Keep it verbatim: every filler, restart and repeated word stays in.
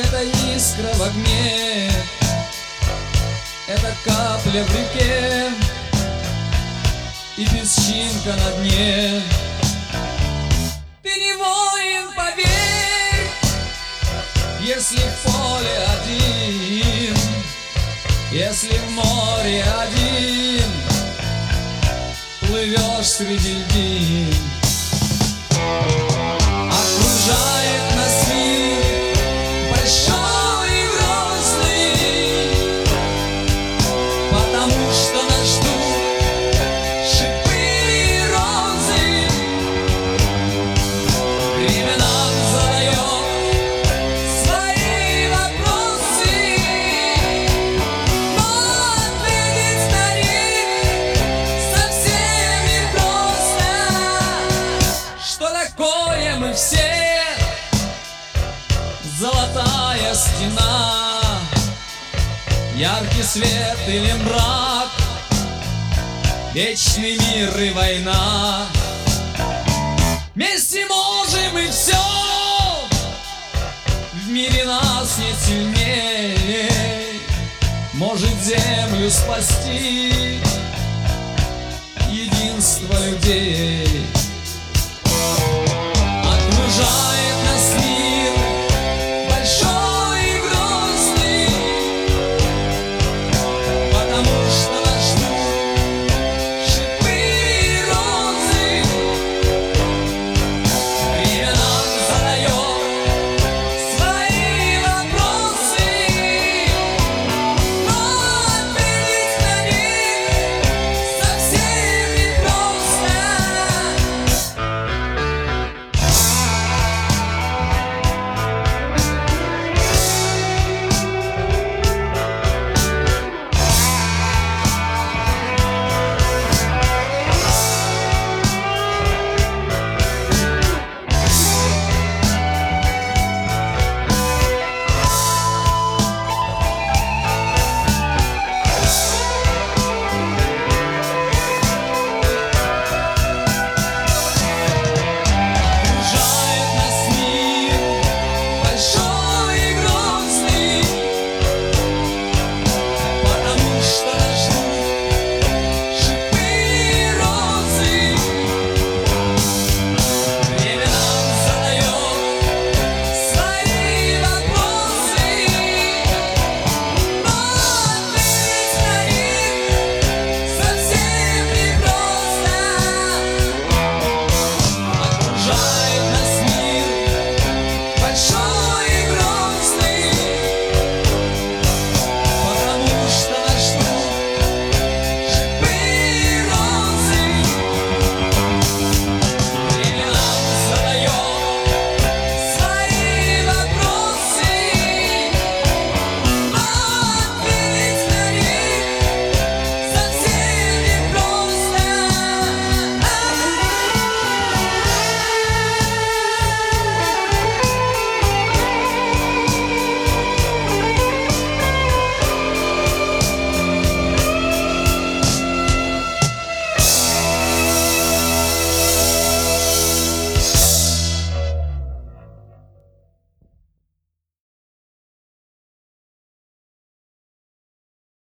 это искра в огне, это капля в реке и песчинка на дне. Ты не воин, поверь, если в поле один, если в море один, плывешь среди льдин. Окружает нас мир большой и грозный, потому что нас ждут шипы и розы. Время нам задает свои вопросы, но ответить на них совсем непросто. Что такое мы все? Золотая стена, яркий свет или мрак, вечный мир и война. Вместе можем и все, в мире нас нет сильней, может землю спасти единство людей.